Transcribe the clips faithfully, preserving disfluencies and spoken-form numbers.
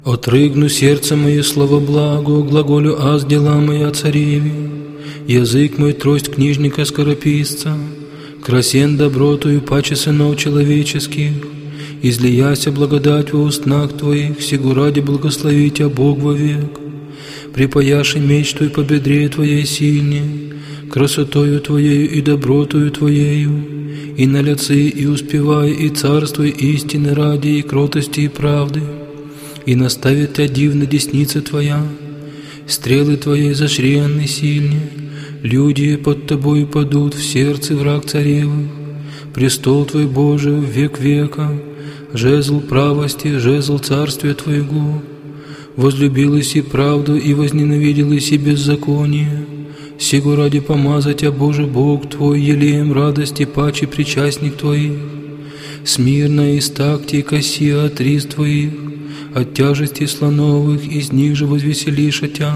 Отрыгну сердце мое слово благо, глаголю аз дела мои о цареве. Язык мой трость книжника скорописца, красен добротою паче сынов человеческих. Излияся благодать во устнах Твоих, сего ради благослови Тебя Бог вовек. Припаяши меч Твой по бедре Твоей сильне, красотою Твоею и добротою Твоею, и на лице и успевай, и царствуй истины ради, и кротости, и правды, и наставит Тебя дивно десница Твоя, стрелы Твоей зашренны сильне, люди под Тобою падут в сердце враг царевых, престол Твой Божий в век века, жезл правости, жезл царствия Твоего, возлюбилась и правду, и возненавиделась и беззаконие. Сего ради помазать Тебя, Боже Бог Твой, елеем радости паче причастник Твоих, смирно истакти и коси от рис Твоих, от тяжести слоновых, из них же возвеселиша Тя.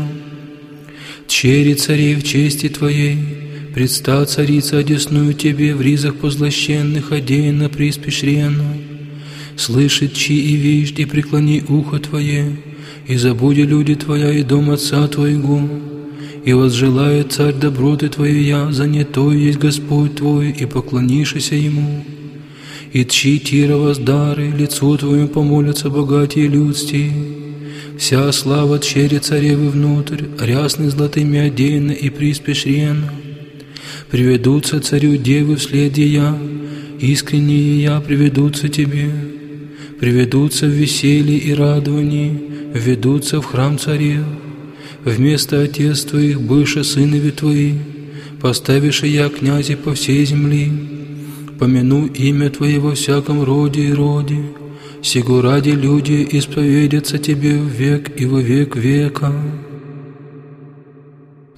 Чери царей в чести Твоей, предста царица одесную Тебе в ризах позлощенных, одеяна приспешренно. Слышит чи и вишь, и преклони ухо Твое, и забуди люди Твоя и дом Отца Твоего, и возжелает царь доброты Твоей, я, занятой есть Господь Твой, и поклонишься Ему. И тчи тира воздары, лицу Твоему помолятся богатые людсти. Вся слава чери царевы внутрь, рясны золотыми одеяна и приспешренно. Приведутся царю девы вслед я, искренние я приведутся Тебе. Приведутся в веселье и радовании, введутся в храм царев. Вместо отец Твоих быша сынови Твои, поставишь я князи по всей земли. Помяну имя Твое во всяком роде и роде, сего ради люди исповедятся Тебе в век и во век века.